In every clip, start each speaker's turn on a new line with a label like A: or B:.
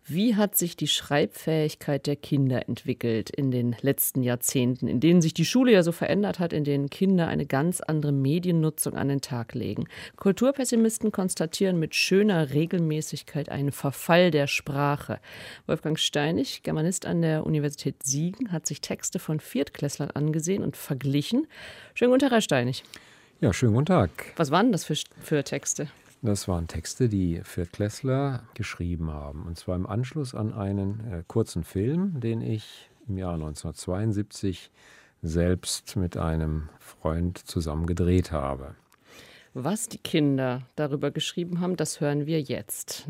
A: Wie hat sich die Schreibfähigkeit der Kinder entwickelt in den letzten Jahrzehnten, in denen sich die Schule ja so verändert hat, in denen Kinder eine ganz andere Mediennutzung an den Tag legen? Kulturpessimisten konstatieren mit schöner Regelmäßigkeit einen Verfall der Sprache. Wolfgang Steinig, Germanist an der Universität Siegen, hat sich Texte von Viertklässlern angesehen und verglichen. Schönen guten Tag, Herr Steinig.
B: Ja, schönen guten Tag.
A: Was waren das für Texte?
B: Das waren Texte, die Viertklässler geschrieben haben. Und zwar im Anschluss an einen kurzen Film, den ich im Jahr 1972 selbst mit einem Freund zusammen gedreht habe.
A: Was die Kinder darüber geschrieben haben, das hören wir jetzt.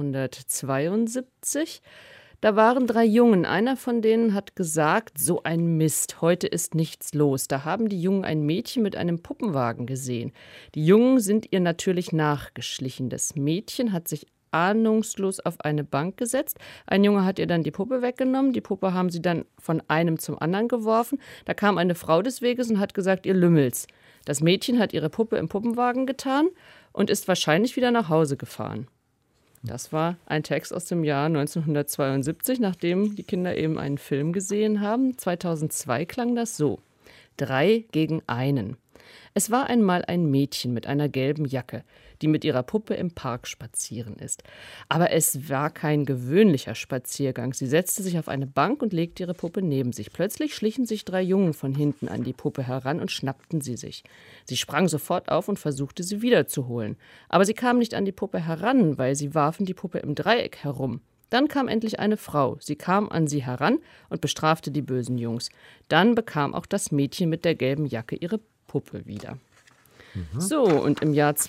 A: 1972, da waren 3 Jungen. Einer von denen hat gesagt, so ein Mist, heute ist nichts los. Da haben die Jungen ein Mädchen mit einem Puppenwagen gesehen. Die Jungen sind ihr natürlich nachgeschlichen. Das Mädchen hat sich ahnungslos auf eine Bank gesetzt. Ein Junge hat ihr dann die Puppe weggenommen. Die Puppe haben sie dann von einem zum anderen geworfen. Da kam eine Frau des Weges und hat gesagt, ihr Lümmel's. Das Mädchen hat ihre Puppe im Puppenwagen getan und ist wahrscheinlich wieder nach Hause gefahren. Das war ein Text aus dem Jahr 1972, nachdem die Kinder eben einen Film gesehen haben. 2002 klang das so: 3 gegen einen. Es war einmal ein Mädchen mit einer gelben Jacke, die mit ihrer Puppe im Park spazieren ist. Aber es war kein gewöhnlicher Spaziergang. Sie setzte sich auf eine Bank und legte ihre Puppe neben sich. Plötzlich schlichen sich 3 Jungen von hinten an die Puppe heran und schnappten sie sich. Sie sprang sofort auf und versuchte, sie wiederzuholen. Aber sie kamen nicht an die Puppe heran, weil sie warfen die Puppe im Dreieck herum. Dann kam endlich eine Frau. Sie kam an sie heran und bestrafte die bösen Jungs. Dann bekam auch das Mädchen mit der gelben Jacke ihre Puppe wieder. So, und im Jahr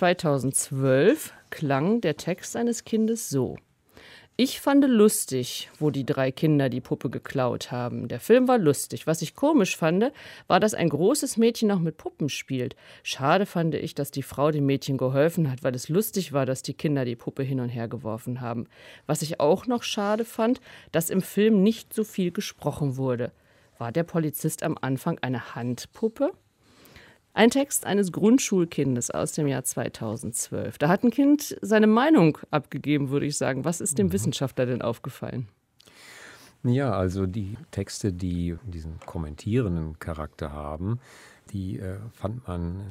A: 2012 klang der Text eines Kindes so: Ich fand lustig, wo die 3 Kinder die Puppe geklaut haben. Der Film war lustig. Was ich komisch fand, war, dass ein großes Mädchen noch mit Puppen spielt. Schade fand ich, dass die Frau dem Mädchen geholfen hat, weil es lustig war, dass die Kinder die Puppe hin und her geworfen haben. Was ich auch noch schade fand, dass im Film nicht so viel gesprochen wurde. War der Polizist am Anfang eine Handpuppe? Ein Text eines Grundschulkindes aus dem Jahr 2012. Da hat ein Kind seine Meinung abgegeben, würde ich sagen. Was ist dem Wissenschaftler denn aufgefallen?
B: Ja, also die Texte, die diesen kommentierenden Charakter haben, die fand man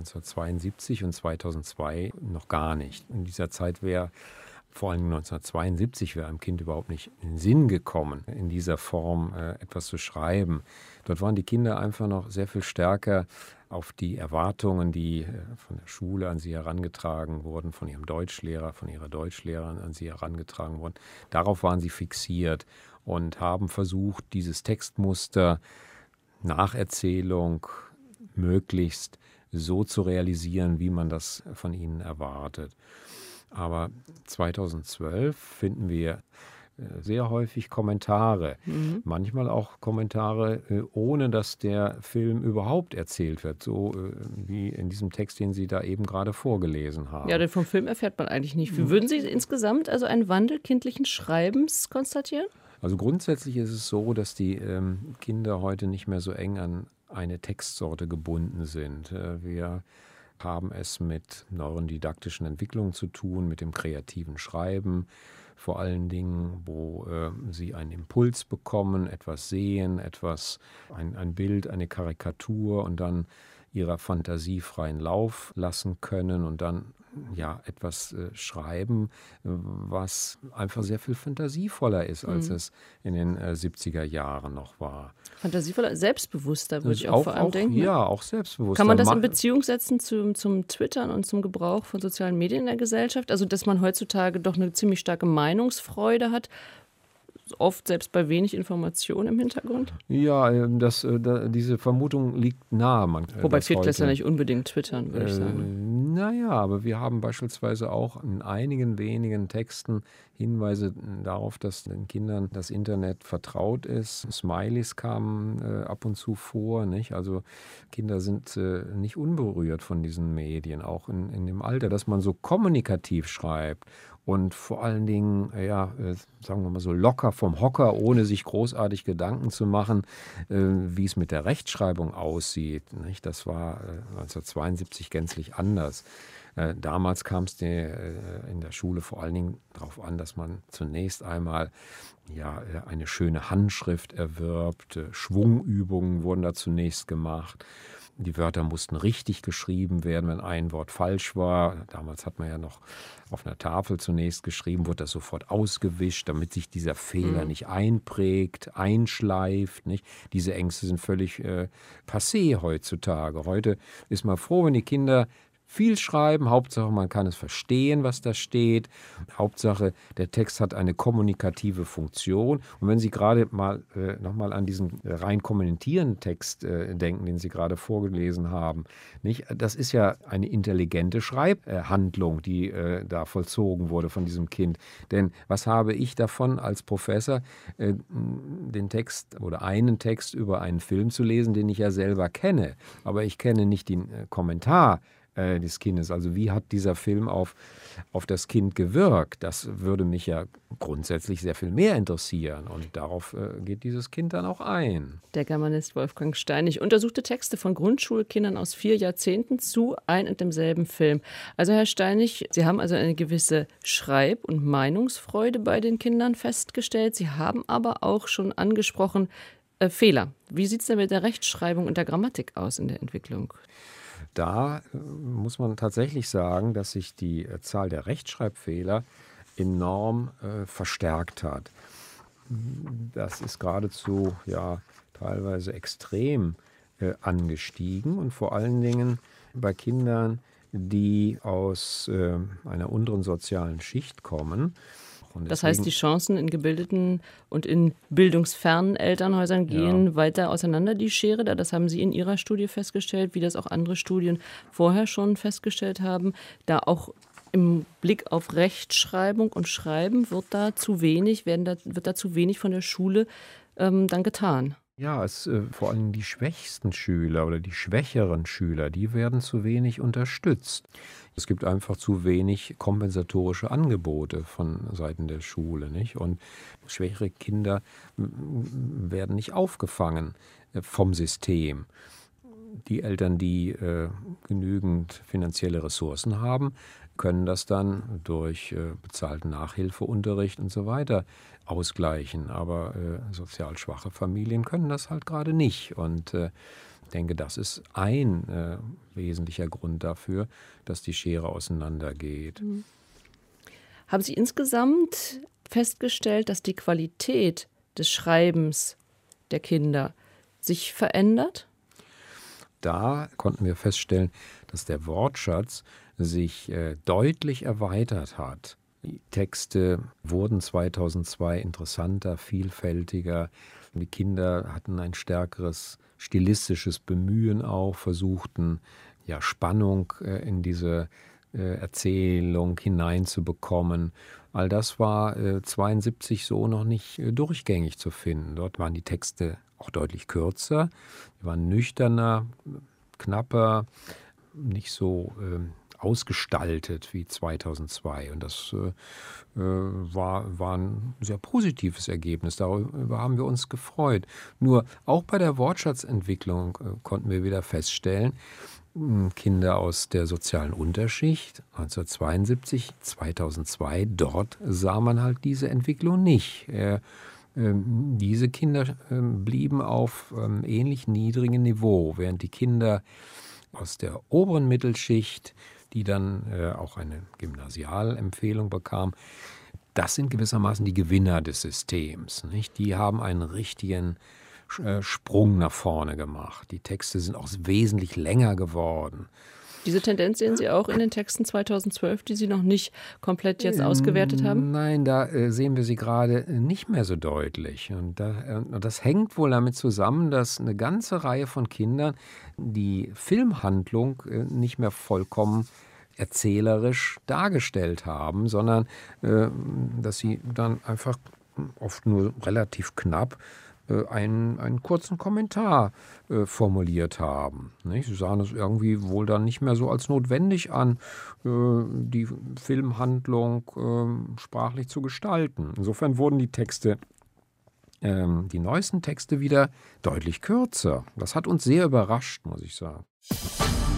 B: 1972 und 2002 noch gar nicht. In dieser Zeit wäre, vor allem 1972, wäre einem Kind überhaupt nicht in den Sinn gekommen, in dieser Form etwas zu schreiben. Dort waren die Kinder einfach noch sehr viel stärker auf die Erwartungen, die von der Schule an sie herangetragen wurden, von ihrem Deutschlehrer, von ihrer Deutschlehrerin an sie herangetragen wurden. Darauf waren sie fixiert und haben versucht, dieses Textmuster Nacherzählung möglichst so zu realisieren, wie man das von ihnen erwartet. Aber 2012 finden wir sehr häufig Kommentare, manchmal auch Kommentare, ohne dass der Film überhaupt erzählt wird, so wie in diesem Text, den Sie da eben gerade vorgelesen haben.
A: Ja, denn vom Film erfährt man eigentlich nicht viel. Würden Sie insgesamt also einen Wandel kindlichen Schreibens konstatieren?
B: Also grundsätzlich ist es so, dass die Kinder heute nicht mehr so eng an eine Textsorte gebunden sind. Wir haben es mit neurodidaktischen Entwicklungen zu tun, mit dem kreativen Schreiben, vor allen Dingen, wo sie einen Impuls bekommen, etwas sehen, ein Bild, eine Karikatur und dann ihrer Fantasie freien Lauf lassen können und dann ja etwas schreiben, was einfach sehr viel fantasievoller ist, als es in den 70er Jahren noch war.
A: Fantasievoller, selbstbewusster, würde ich auch vor allem denken.
B: Ja, auch selbstbewusster.
A: Kann man das in Beziehung setzen zum Twittern und zum Gebrauch von sozialen Medien in der Gesellschaft? Also, dass man heutzutage doch eine ziemlich starke Meinungsfreude hat, oft selbst bei wenig Information im Hintergrund?
B: Ja, diese Vermutung liegt nahe.
A: Wobei Viertklässler nicht unbedingt twittern, würde ich sagen.
B: Naja, aber wir haben beispielsweise auch in einigen wenigen Texten Hinweise darauf, dass den Kindern das Internet vertraut ist. Smileys kamen ab und zu vor, nicht? Also Kinder sind nicht unberührt von diesen Medien, auch in dem Alter, dass man so kommunikativ schreibt und vor allen Dingen, sagen wir mal so locker vom Hocker, ohne sich großartig Gedanken zu machen, wie es mit der Rechtschreibung aussieht. Nicht? Das war 1972 gänzlich anders. Damals kam es in der Schule vor allen Dingen darauf an, dass man zunächst einmal eine schöne Handschrift erwirbt. Schwungübungen wurden da zunächst gemacht. Die Wörter mussten richtig geschrieben werden, wenn ein Wort falsch war. Damals hat man ja noch auf einer Tafel zunächst geschrieben, wurde das sofort ausgewischt, damit sich dieser Fehler nicht einprägt, einschleift. Nicht? Diese Ängste sind völlig passé heutzutage. Heute ist man froh, wenn die Kinder viel schreiben, Hauptsache man kann es verstehen, was da steht. Hauptsache der Text hat eine kommunikative Funktion. Und wenn Sie gerade mal nochmal an diesen rein kommentierenden Text denken, den Sie gerade vorgelesen haben, nicht? Das ist ja eine intelligente Schreibhandlung, die da vollzogen wurde von diesem Kind. Denn was habe ich davon als Professor, den Text oder einen Text über einen Film zu lesen, den ich ja selber kenne, aber ich kenne nicht den Kommentar des Kindes. Also wie hat dieser Film auf das Kind gewirkt? Das würde mich ja grundsätzlich sehr viel mehr interessieren. Und darauf geht dieses Kind dann auch ein.
A: Der Germanist Wolfgang Steinig untersuchte Texte von Grundschulkindern aus 4 Jahrzehnten zu ein und demselben Film. Also Herr Steinig, Sie haben also eine gewisse Schreib- und Meinungsfreude bei den Kindern festgestellt. Sie haben aber auch schon angesprochen, Fehler. Wie sieht es denn mit der Rechtschreibung und der Grammatik aus in der Entwicklung?
B: Da muss man tatsächlich sagen, dass sich die Zahl der Rechtschreibfehler enorm verstärkt hat. Das ist geradezu teilweise extrem angestiegen und vor allen Dingen bei Kindern, die aus einer unteren sozialen Schicht kommen.
A: Das heißt, die Chancen in gebildeten und in bildungsfernen Elternhäusern gehen weiter auseinander, die Schere. Das haben Sie in Ihrer Studie festgestellt, wie das auch andere Studien vorher schon festgestellt haben. Da auch im Blick auf Rechtschreibung und Schreiben wird da zu wenig von der Schule dann getan.
B: Ja, vor allem die schwächsten Schüler oder die schwächeren Schüler, die werden zu wenig unterstützt. Es gibt einfach zu wenig kompensatorische Angebote von Seiten der Schule, nicht? Und schwächere Kinder werden nicht aufgefangen vom System. Die Eltern, die genügend finanzielle Ressourcen haben, können das dann durch bezahlten Nachhilfeunterricht und so weiter ausgleichen. Aber sozial schwache Familien können das halt gerade nicht. Und ich denke, das ist ein wesentlicher Grund dafür, dass die Schere auseinandergeht.
A: Haben Sie insgesamt festgestellt, dass die Qualität des Schreibens der Kinder sich verändert?
B: Da konnten wir feststellen, dass der Wortschatz sich deutlich erweitert hat. Die Texte wurden 2002 interessanter, vielfältiger. Die Kinder hatten ein stärkeres stilistisches Bemühen auch, versuchten Spannung in diese Erzählung hineinzubekommen. All das war 1972 so noch nicht durchgängig zu finden. Dort waren die Texte auch deutlich kürzer, die waren nüchterner, knapper, nicht so ausgestaltet wie 2002. Und das war ein sehr positives Ergebnis. Darüber haben wir uns gefreut. Nur auch bei der Wortschatzentwicklung konnten wir wieder feststellen, Kinder aus der sozialen Unterschicht 1972, 2002, dort sah man halt diese Entwicklung nicht. Diese Kinder blieben auf ähnlich niedrigem Niveau, während die Kinder aus der oberen Mittelschicht, die dann auch eine Gymnasialempfehlung bekam, das sind gewissermaßen die Gewinner des Systems, nicht? Die haben einen richtigen Sprung nach vorne gemacht. Die Texte sind auch wesentlich länger geworden.
A: Diese Tendenz sehen Sie auch in den Texten 2012, die Sie noch nicht komplett jetzt ausgewertet haben?
B: Nein, da sehen wir sie gerade nicht mehr so deutlich. Und das hängt wohl damit zusammen, dass eine ganze Reihe von Kindern die Filmhandlung nicht mehr vollkommen erzählerisch dargestellt haben, sondern dass sie dann einfach oft nur relativ knapp einen kurzen Kommentar formuliert haben. Nicht? Sie sahen es irgendwie wohl dann nicht mehr so als notwendig an, die Filmhandlung sprachlich zu gestalten. Insofern wurden die Texte, die neuesten Texte wieder deutlich kürzer. Das hat uns sehr überrascht, muss ich sagen.